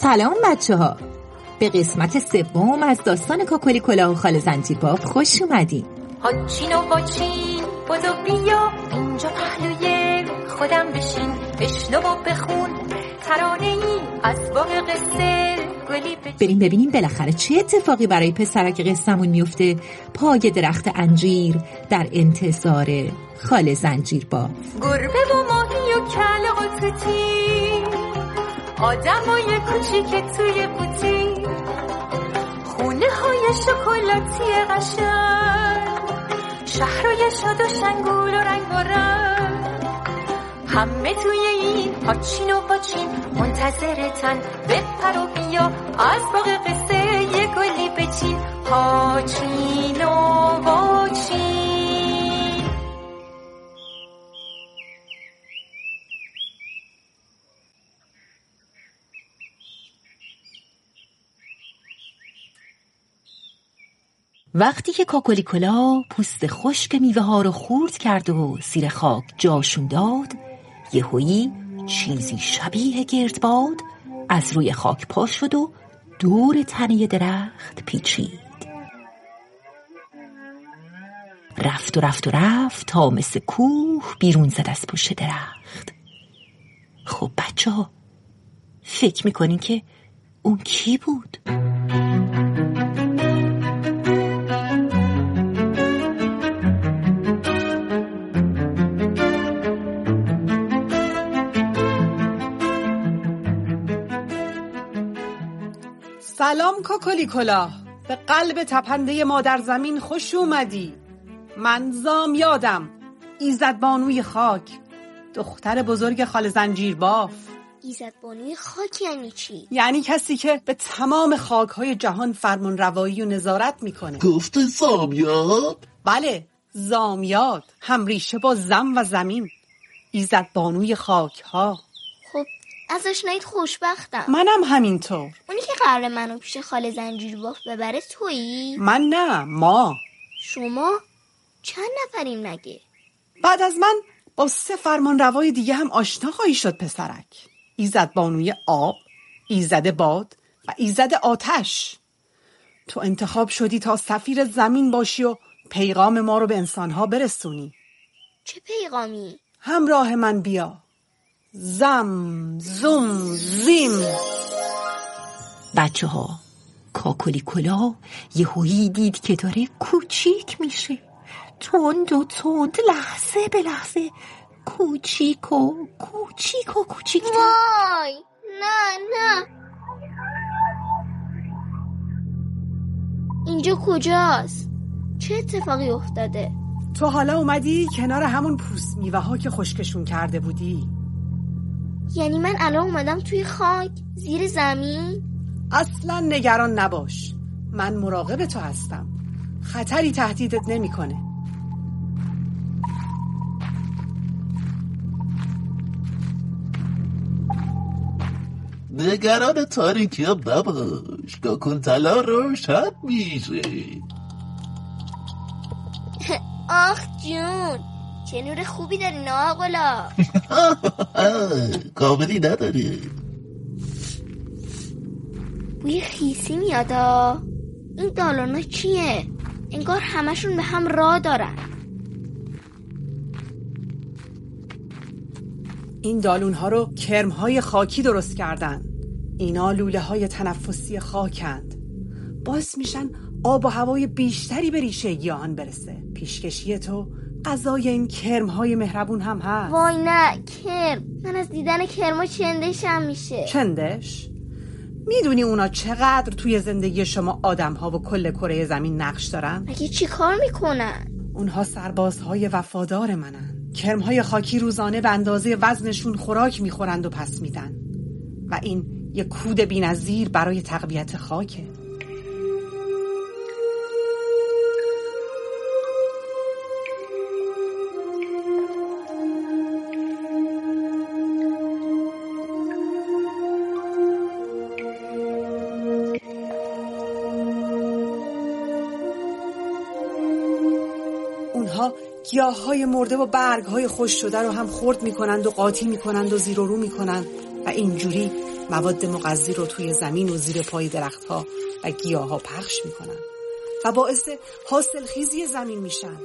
سلام بچه‌ها، به قسمت سوم از داستان کاکلی کلاه و خاله زنجیرباف خوش اومدین. هاچین و باچین بودو بیا اینجا پهلوی خودم بشین، بشنو و بخون ترانه‌ای از باغ قصه گلی بچین. بریم ببینیم بالاخره چه اتفاقی برای پسرک قصه‌مون میفته پای درخت انجیر در انتظار خاله زنجیرباف. گربه و ماهی و کله و توتی، آدمای کوچیک توی قوطی، خونه های شکلاتی قشنگ، شهرهای شاد و شنگول و رنگ و رنگ، همه توی این هاچین و باچین منتظرتن، بپر و بیا از باغ قصه یه گلی بچین. هاچین و باچین. وقتی که کاکلی کلاه پوست خشک میوه ها رو خورد کرد و زیر خاک جاشون داد، یهویی چیزی شبیه گردباد از روی خاک پا شد و دور تنه درخت پیچید. رفت و رفت و رفت تا مثل کوه بیرون زد از پشت درخت. خب بچه ها، فکر میکنین که اون کی بود؟ سلام کاکلی کلاه، به قلب تپنده مادر زمین خوش اومدی. من زامیادم، ایزدبانوی خاک، دختر بزرگ خاله زنجیرباف. ایزدبانوی خاک یعنی چی؟ یعنی کسی که به تمام خاک‌های جهان فرمان روایی و نظارت میکنه. گفته زامیاد؟ بله، زامیاد، هم ریشه با زم و زمین، ایزدبانوی خاک‌ها. خب ازش نید خوشبختم. منم همینطور. اونی که قراره منو پیش خاله زنجیرباف ببره تویی؟ من نه، ما. شما؟ چند نفریم مگه؟ بعد از من با 3 فرمان روای دیگه هم آشنا خواهی شد پسرک. ایزدبانوی آب، ایزد باد و ایزد آتش. تو انتخاب شدی تا سفیر زمین باشی و پیغام ما رو به انسانها برسونی. چه پیغامی؟ همراه من بیا. زم زم زیم. بچه ها، کاکلی کلاه یهویی دید که داره کوچیک میشه، تند و تند، لحظه به لحظه کوچیک و کوچیک و کوچیک‌تر. وای، نه اینجا کجاست؟ چه اتفاقی افتاده؟ تو حالا اومدی کنار همون پوست میوه ها که خشکشون کرده بودی؟ یعنی من الان اومدم توی خاک زیر زمین؟ اصلا نگران نباش، من مراقب تو هستم، خطری تهدیدت نمیکنه. نگران تاریکی هم نباش، کاکون طلا روشن میشه. آخ جون، چه نور خوبی داری ناقلا. کاملی نداره. بوی خیسی میادا. این دالونا چیه؟ انگار همشون به هم راه دارن. این دالون‌ها رو کرم‌های خاکی درست کردن. اینا لوله‌های تنفسی خاکند. باعث میشن آب و هوای بیشتری به ریشه گیاهان برسه. پیشکشی تو غذای این کرم‌های مهربون هم هست. وای نه، کرم. من از دیدن کرما چندشم میشه. چندش؟ میدونی اونا چقدر توی زندگی شما آدم‌ها و کل کره زمین نقش دارن؟ مگه چی کار میکنن؟ اونها سربازهای وفادار منن. کرم‌های خاکی روزانه به اندازه وزنشون خوراک میخورند و پس میدن و این یک کود بی‌نظیر برای تقویت خاکه. اونها گیاه‌های مرده و برگ‌های خشک شده رو هم خرد می‌کنند و قاطی می‌کنند و زیر و رو می‌کنند و اینجوری مواد مغذی رو توی زمین و زیر پای درختها و گیاها پخش میکنن و باعث حاصلخیزی زمین میشن.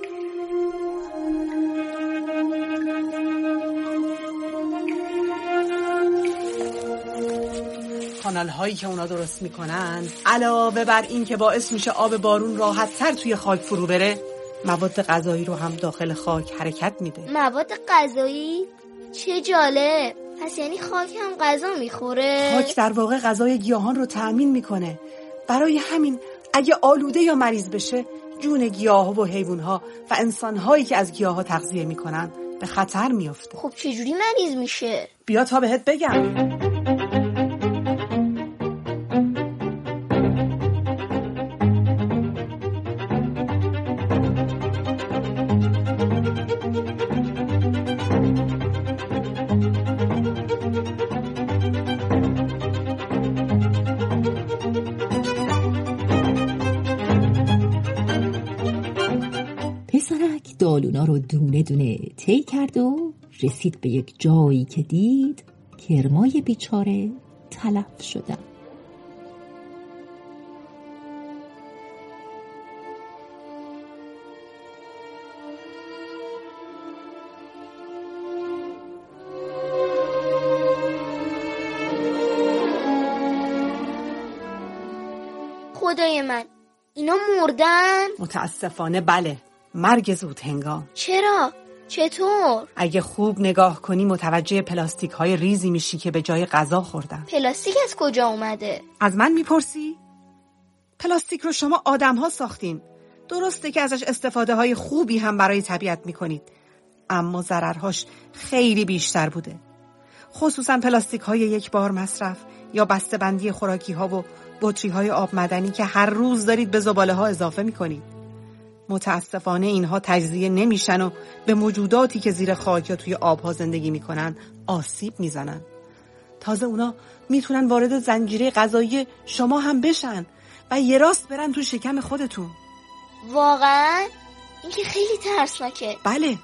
کانال هایی که اونا درست میکنن علاوه بر این که باعث میشه آب بارون راحت تر توی خاک فرو بره، مواد غذایی رو هم داخل خاک حرکت میده. مواد غذایی؟ چه جالب. پس یعنی خاک هم غذا میخوره؟ خاک در واقع غذای گیاهان رو تأمین میکنه. برای همین اگه آلوده یا مریض بشه، جون گیاها و حیوانها و انسانهایی که از گیاها تغذیه میکنن به خطر میفته. خب چجوری مریض میشه؟ بیا تا بهت بگم. پسرک دالونا رو دونه دونه طی کرد و رسید به یک جایی که دید کرمای بیچاره تلف شدن. خدای من، اینا مردن؟ متاسفانه بله، مرگ زود هنگام. چرا؟ چطور؟ اگه خوب نگاه کنی متوجه پلاستیک های ریزی میشی که به جای غذا خوردن. پلاستیک از کجا اومده؟ از من میپرسی؟ پلاستیک رو شما آدم ها ساختین. درسته که ازش استفاده های خوبی هم برای طبیعت میکنید، اما ضررهاش خیلی بیشتر بوده. خصوصا پلاستیک های یک بار مصرف یا بسته‌بندی خوراکی ها و بطری های آب معدنی که هر روز دارید به زباله ها اضافه میکنید. متاسفانه اینها تجزیه نمیشن و به موجوداتی که زیر خاک یا توی آبها زندگی میکنن آسیب میزنن. تازه اونا میتونن وارد زنجیره غذایی شما هم بشن و یه راست برن تو شکم خودتون. واقعا؟ این که خیلی ترسناکه. بله.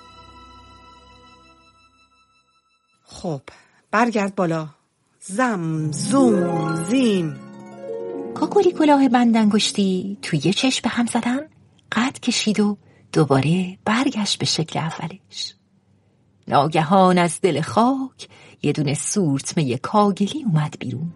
خب برگرد بالا. زم زوم زیم. کاکلی کلاه بندانگشتی توی یه چشم به هم زدن، قد کشید و دوباره برگشت به شکل اولش. ناگهان از دل خاک یه دونه سورتمه کاگلی اومد بیرون.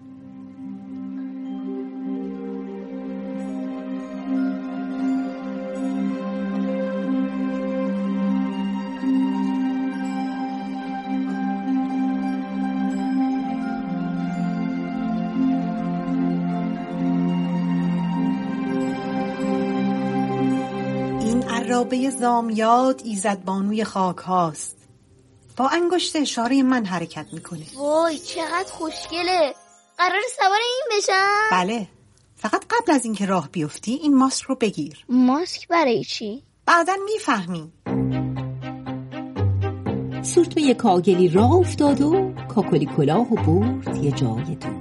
عرابه زامیاد ایزدبانوی خاک هاست. با انگشت اشاره من حرکت میکنه. وای چقدر خوشگله. قرار سوار این بشم؟ بله. فقط قبل از اینکه راه بیفتی این ماسک رو بگیر. ماسک برای چی؟ بعداً میفهمی. سورتمه کاگلی راه افتاد و کاکلی کلاه و برد یه جای دور.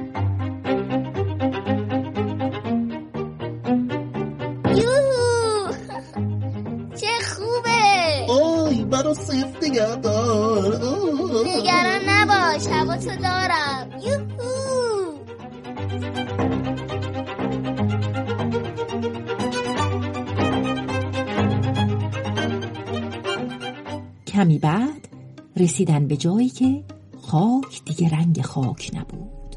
برو سیف دیگر دار. نگران نباش، حواسو دارم. یوهو. کمی بعد رسیدن به جایی که خاک دیگه رنگ خاک نبود.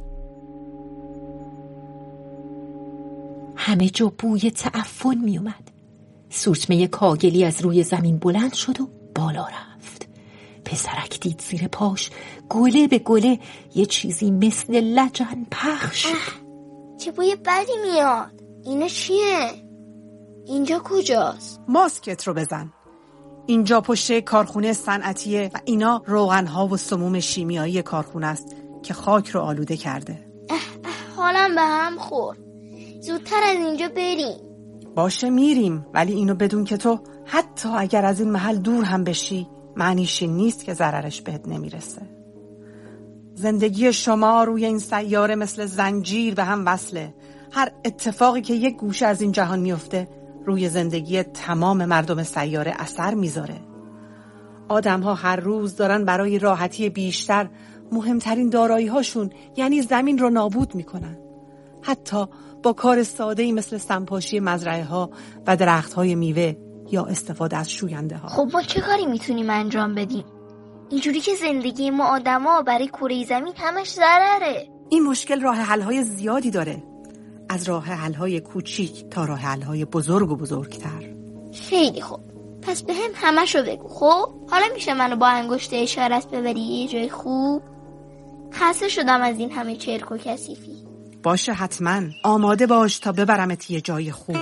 همه جا بوی تعفن می اومد. سورتمه کاگلی از روی زمین بلند شد و بالا رفت. پسرک دید زیر پاش گله به گله یه چیزی مثل لجن پخش. چه بوی بدی میاد. اینا چیه؟ اینجا کجاست؟ ماسکت رو بزن. اینجا پشت کارخونه صنعتیه و اینا روغنها و سموم شیمیایی کارخونه است که خاک رو آلوده کرده. حالم به هم خورد. زودتر از اینجا بریم. باشه میریم، ولی اینو بدون که تو حتی اگر از این محل دور هم بشی معنیش این نیست که ضررش بهت نمیرسه. زندگی شما روی این سیاره مثل زنجیر به هم وصله. هر اتفاقی که یک گوشه از این جهان میفته روی زندگی تمام مردم سیاره اثر میذاره. آدم‌ها هر روز دارن برای راحتی بیشتر مهمترین دارایی‌هاشون یعنی زمین رو نابود میکنن. حتی با کار ساده‌ای مثل سمپاشی مزرعه‌ها و درخت‌های میوه یا استفاده از شوینده‌ها. خب ما چه کاری میتونیم انجام بدیم؟ اینجوری که زندگی ما آدما برای کره زمین همش ضرره. این مشکل راه حل‌های زیادی داره. از راه حل‌های کوچیک تا راه حل‌های بزرگ و بزرگتر. خیلی خوب. پس به هم همشو بگو. خب حالا میشه منو با انگشت اشارت ببری یه جای خوب؟ خسته شدم از این همه چرک و کثیفی. باشه حتما. آماده باش تا ببرمت یه جای خوب.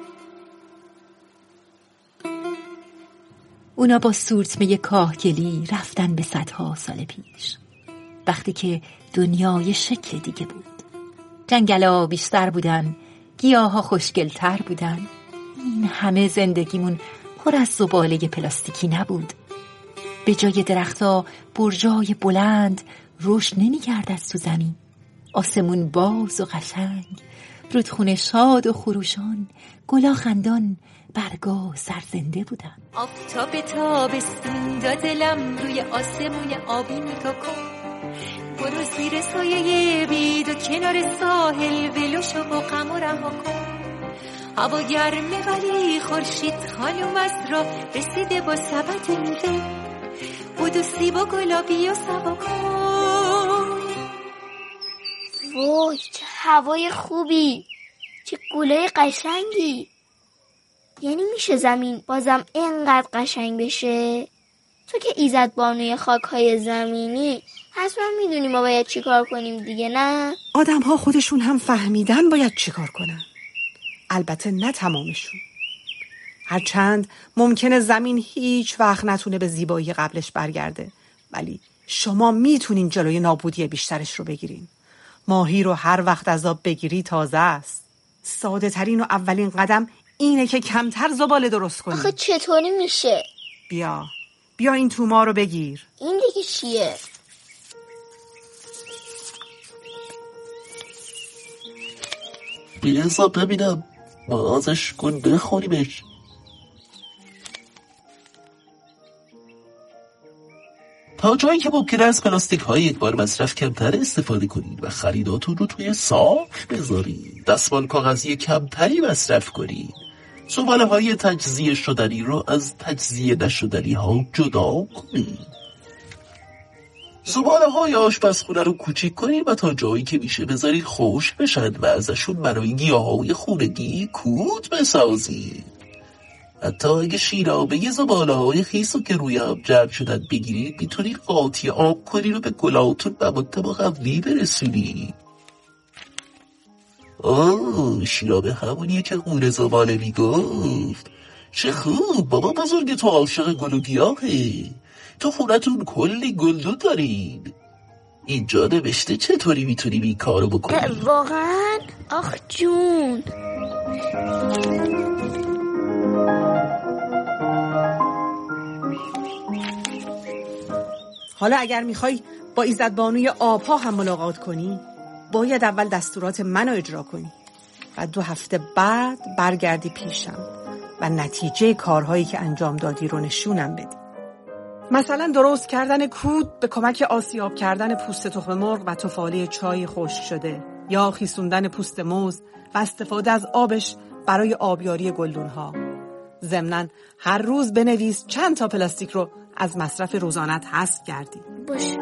اونا با سورتمه کاهگلی رفتن به صدها سال پیش، وقتی که دنیای شکل دیگه بود. جنگلا بیشتر بودن، گیاها خوشگلتر بودن. این همه زندگیمون پر از زباله پلاستیکی نبود. به جای درخت‌ها برجای بلند رشد نمی‌کرد از تو زمین. آسمون باز و قشنگ، رودخونه شاد و خروشان، گلا خندان، برگا سرزنده بودن. آفتاب تابستون داد دلم روی آسمون آبی نگاه کن. برو زیر سایه بید و کنار ساحل ولوشو با غم رها کن. هوا گرمه ولی خورشید خانوم از را رسیده با سبد میوه. بودو سیب گلابی و سوا کن. وای چه هوای خوبی، چه گلای قشنگی. یعنی میشه زمین بازم اینقدر قشنگ بشه؟ تو که ایزد بانوی خاک‌های زمینی حتما میدونی ما باید چی کار کنیم دیگه، نه؟ آدم‌ها خودشون هم فهمیدن باید چی کار کنن. البته نه تمامشون. هرچند ممکنه زمین هیچ وقت نتونه به زیبایی قبلش برگرده، ولی شما میتونین جلوی نابودی بیشترش رو بگیرین. ماهی رو هر وقت از آب بگیری تازه است. ساده ترین و اولین قدم اینه که کمتر زباله درست کنی. آخه چطوری میشه؟ بیا این توما رو بگیر. این دیگه چیه؟ بیا ببینم بازش کن بخوریمش. تا جایی که ممکنه از پلاستیک های یک بار مصرف کمتر استفاده کنید و خریداتون رو توی صاف بذارید. دستمال کاغذی کمتری مصرف کنید. زباله های تجزیه شدنی رو از تجزیه نشدنی ها جدا کنید. زباله های آشپزخونه رو کوچیک کنید و تا جایی که میشه بذارید خشک بشن و ازشون برای گیاهای خونگی کود بسازید. حتی اگه شیرابه زباله های خیس رو که روی هم جمع شدن بگیرید میتونید قاطی آب کنید و به گلاتون مواد مقوی برسونید. شیرابه همونیه که قور زباله میگفت. چه خوب، بابا بزرگ تو عاشق گل و گیاهه. تو خونتون کلی گلدون دارین. اینجا نوشته چطوری میتونیم این کارو بکنیم. واقعا؟ آخ جون. حالا اگر میخوای با ایزدبانوی آبها هم ملاقات کنی، باید اول دستورات منو اجرا کنی و 2 هفته بعد برگردی پیشم و نتیجه کارهایی که انجام دادی رو نشونم بدی. مثلا درست کردن کود به کمک آسیاب کردن پوست تخم مرغ و تفاله چای خشک شده، یا خیسوندن پوست موز و استفاده از آبش برای آبیاری گلدون‌ها. ضمناً هر روز بنویس چند تا پلاستیک رو از مصرف روزانت حذف کردی. باشه.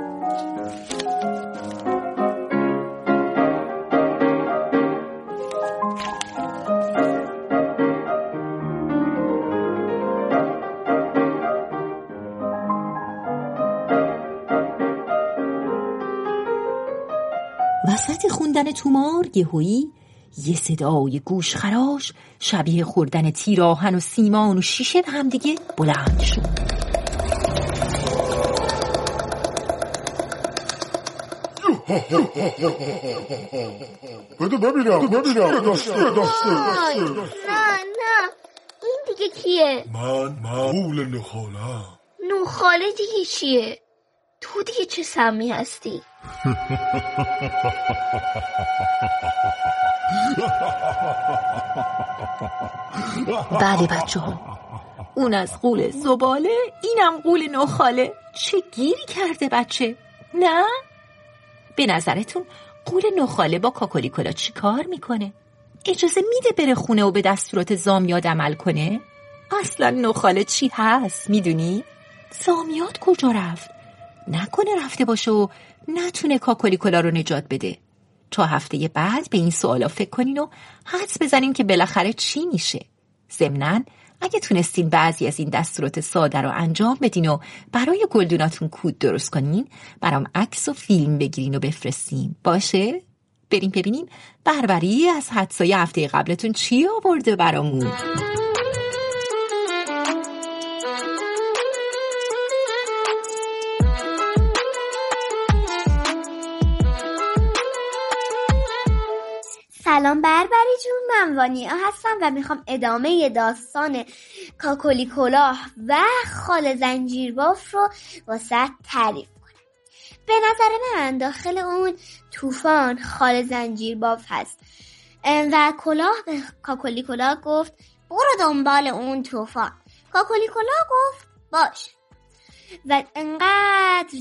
وسط خوندن تومار یهویی یه صدای گوشخراش شبیه خوردن تیر آهن و سیمان و شیشه به هم دیگه بلند شد. بده ببینم نه این دیگه کیه؟ من مول نخالم. نخاله دیگه چیه؟ تو دیگه چه سمی هستی؟ بله بچه ها، اون از غول زباله، اینم غول نخاله. چه گیری کرده بچه؟ نه؟ به نظرتون غول نخاله با کاکلیکولا چی کار میکنه؟ اجازه میده بره خونه و به دستورات زامیاد عمل کنه؟ اصلا نخاله چی هست میدونی؟ زامیاد کجا رفت؟ نکنه رفته باشه و نتونه کاکلیکولا رو نجات بده. تا هفته بعد به این سوالا فکر کنین و حدس بزنین که بالاخره چی میشه. ضمناً اگه تونستین بعضی از این دستورات ساده رو انجام بدین و برای گلدوناتون کود درست کنین، برام عکس و فیلم بگیرین و بفرستین. باشه؟ بریم ببینیم بربری از حدسای هفته قبلتون چی آورده برامون. سلام بربری جون، من وانیا هستم و میخوام ادامه داستان کاکلیکولا و خال زنجیرباف رو واسه تعریف کنم. به نظر من داخل اون طوفان خال زنجیرباف هست و کلاه به کاکلیکولا گفت برو دنبال اون طوفان. کاکلیکولا گفت باش و انقدر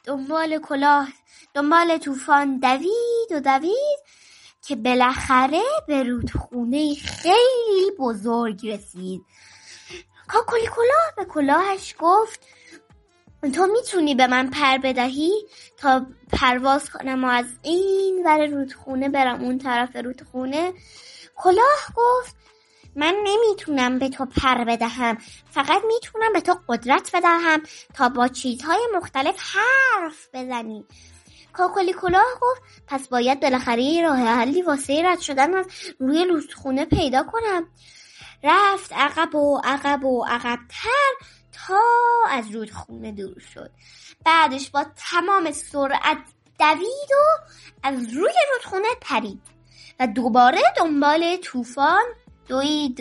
دنبال طوفان دوید که بالاخره به رودخونه خیلی بزرگ رسید. کاکلیکولا به کلاهش گفت تو میتونی به من پر بدهی تا پرواز کنم و از این ور رودخونه برم اون طرف رودخونه؟ کلاه گفت من نمیتونم به تو پر بدهم، فقط میتونم به تو قدرت بدهم تا با چیزهای مختلف حرف بزنی. کاکلیکولا گفت پس باید بالاخره راه حلی واسه رد شدن از روی رودخونه پیدا کنم. رفت عقب‌تر تا از رودخونه دور شد. بعدش با تمام سرعت دوید و از روی رودخونه پرید و دوباره دنبال طوفان دوید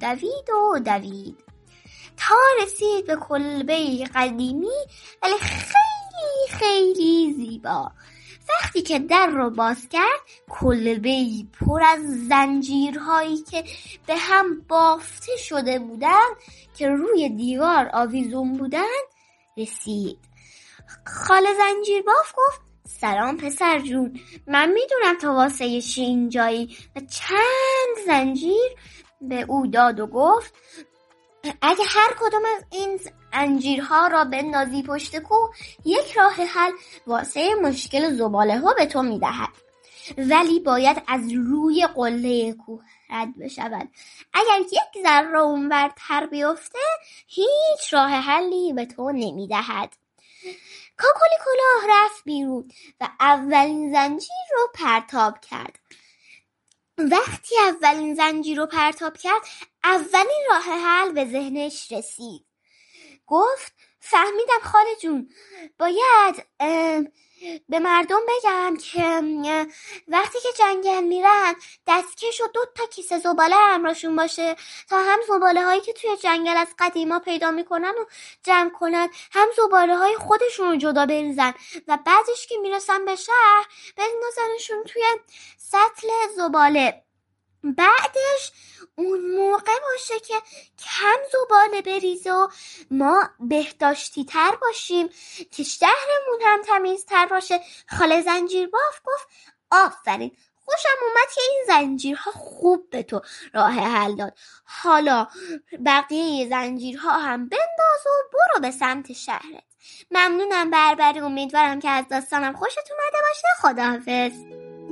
تا رسید به کلبه قدیمی ولی خیلی خیلی زیبا. وقتی که در رو باز کرد، کلبه‌ای پر از زنجیرهایی که به هم بافته شده بودن که روی دیوار آویزون بودن رسید. خال زنجیرباف گفت سلام پسر جون، من میدونم تو واسه چی اینجایی و چند زنجیر به او داد و گفت اگه هر کدوم از این انجیرها را بندازی پشت کوه، یک راه حل واسه مشکل زباله ها به تو میدهد، ولی باید از روی قله کوه رد بشود. اگر یک ذره اونورتر بیفته هیچ راه حلی به تو نمیدهد. کاکلیکولا رفت بیرون و اولین زنجیر رو پرتاب کرد. وقتی اولین زنجیر رو پرتاب کرد، اولین راه حل به ذهنش رسید. گفت فهمیدم خاله جون، باید به مردم بگم که وقتی که جنگل میرن دستکش و 2 کیسه زباله همراهشون باشه تا هم زباله هایی که توی جنگل از قدیما پیدا میکنن و جمع کنن، هم زباله های خودشون رو جدا بریزن و بعدش که میرسن به شهر بندازنشون توی سطل زباله. بعدش اون موقع باشه که کم زباله بریزه و ما بهداشتی تر باشیم که شهرمون هم تمیزتر باشه. خاله زنجیرباف گفت آفرین، خوشم اومد که این زنجیرها خوب به تو راه حل داد. حالا بقیه زنجیرها هم بنداز و برو به سمت شهرت. ممنونم بربری، امیدوارم که از داستانم خوشت اومده باشه. خداحافظ.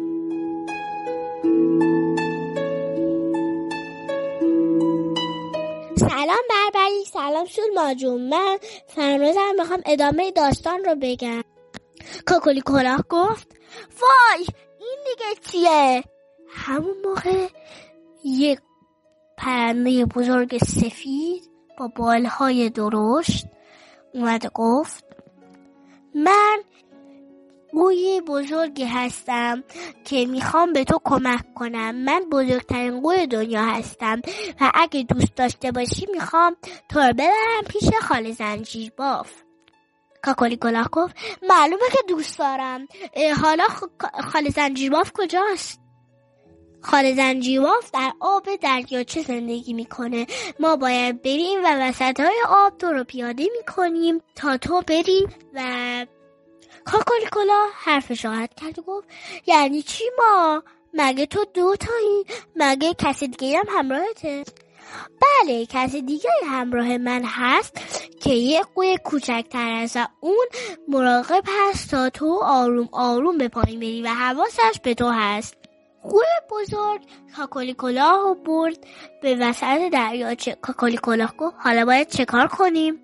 سلام بربری، سلام سولما جون، من فرمازم میخوام ادامه داستان رو بگم. کاکلیکولا گفت وای این دیگه چیه؟ همون موقع یک پرنده بزرگ سفید با بالهای درشت اومد گفت من قوی بزرگی هستم که میخوام به تو کمک کنم. من بزرگترین قوی دنیا هستم و اگه دوست داشته باشی میخوام تو رو ببرم پیش خال زنجیرباف. کاکلیکولا گفت معلومه که دوست دارم. حالا خال زنجیرباف کجاست؟ خاله زنجیرباف در آب دریاچه زندگی میکنه. ما باید بریم و وسطای آب تو رو پیاده میکنیم تا تو بری. و کاکالیکولا حرفش رو قطع کرد و گفت یعنی چی ما؟ مگه تو 2 تایی؟ مگه کسی دیگه هم همراهته؟ بله، کسی دیگه همراه من هست که یه قوی کوچکتر است و اون مراقب هست تا تو آروم آروم به پایین بری و حواسش به تو هست. قوی بزرگ کاکالیکولا رو برد به وسط دریاچه. کاکالیکولا گفت حالا باید چه کار کنیم؟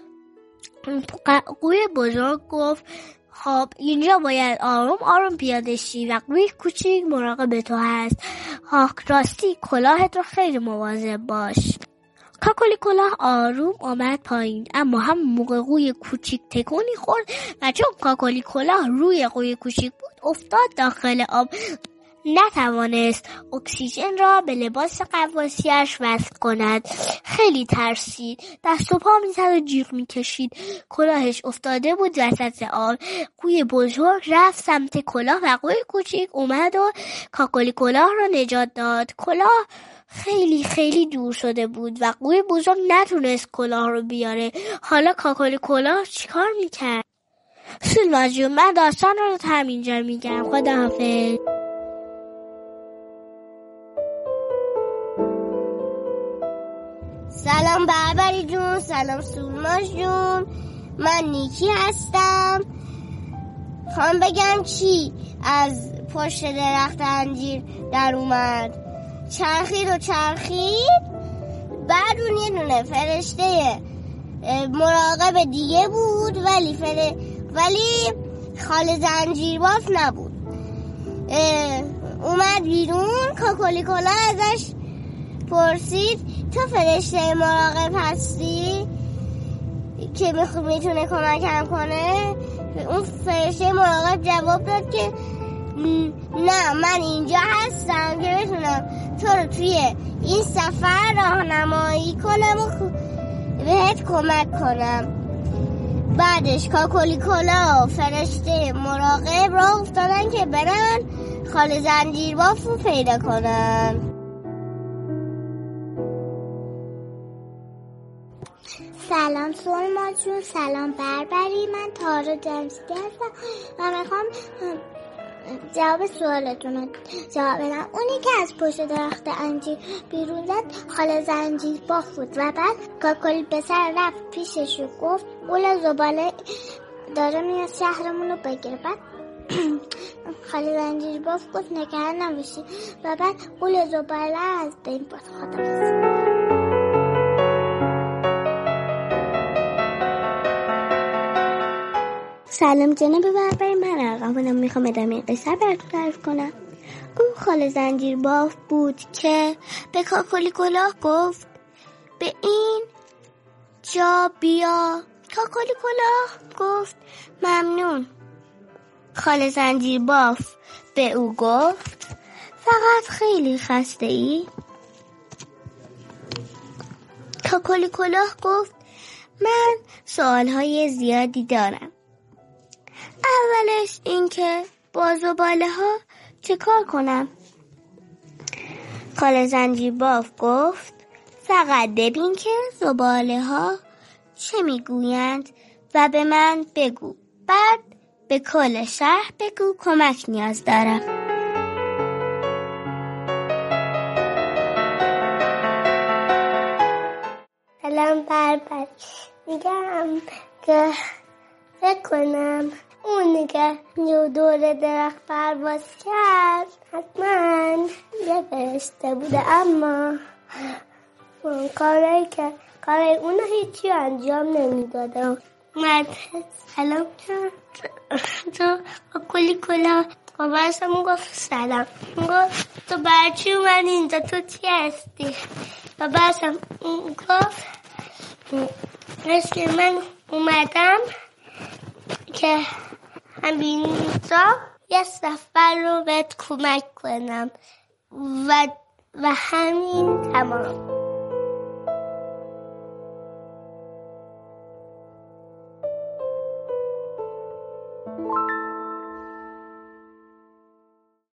قوی بزرگ گفت خب اینجا باید آروم آروم پیاده شی و قوی کوچیک مراقب تو هست. راستی کلاهت رو خیلی مواظب باش. کاکالیکولا آروم آمد پایین، اما هم موقع قوی کوچیک تکونی خورد و چون کاکالیکولا روی قوی کوچیک بود افتاد داخل آب. نتوانست اکسیژن را به لباس غواصیش وصل کند. خیلی ترسید، دست و پا می‌زد و جیغ می‌کشید. کلاهش افتاده بود وسط آب. قوی بزرگ رفت سمت کلاه و قوی کوچیک اومد و کاکالیکولا را نجات داد. کلاه خیلی خیلی دور شده بود و قوی بزرگ نتونست کلاه رو بیاره. حالا کاکالیکولا چیکار می‌کرد؟ سلما جون، من داستان رو همینجا میگم. خداحافظ. سلام بربری جون، سلام سولماش جون، من نیکی هستم. خواهم بگم چی از پشت درخت انجیر در اومد. چرخید بعد اون یه دونه فرشته مراقب دیگه بود ولی خاله زنجیرباف نبود. اومد بیرون. کاکالیکولا ازش پرسید تو فرشته مراقب هستی که میتونه کمکم کنه؟ اون فرشته مراقب جواب داد که نه، من اینجا هستم که بتونم تو رو توی این سفر راهنمایی کنم و بهت کمک کنم. بعدش کاکالیکولا و فرشته مراقب راه افتادن که برن خاله زنجیرباف رو پیدا کنن. سلام سلما جون، سلام بربری، من تارا جمشیدی هستم و میخوام جواب سوالتون رو جواب بدم. اونی که از پشت درخت انجیر بیرون زد خاله زنجیرباف بود و بعد کاکالی پسر رفت پیشش و گفت قول زباله داره میاد شهرمون رو بگیره. بعد خاله زنجیرباف گفت نگران نباشی و بعد قول زباله از بین برد. خداحافظ. سلام جناب بربری، من ارقامونم میخوام ادامه قصه براتون تعریف کنم. اون خاله زنجیرباف بود که به کاکالیکولا گفت به این جا بیا. کاکالیکولا گفت ممنون. خاله زنجیرباف به او گفت فقط خیلی خسته ای؟ کاکالیکولا گفت من سوالهای زیادی دارم. اولش این که با زباله ها چه کار کنم؟ خاله زنجیرباف گفت فقط ببین که زباله ها چه میگویند و به من بگو. بعد به کل شهر بگو کمک نیاز دارم. سلام بربر، میگم که فکر کنم اونی که دور درخت پرواز کرد حتما یه فرشته بوده، اما کاری اونو هیچی انجام نمیداده. من سلام تو کاکالیکولا باباشم گفت سلام، گفت تو برچی اومدی اینجا، تو چی هستی؟ باباشم گفت که من اومدم که همینجا یه سفر رو بهت کمک کنم و همین تمام.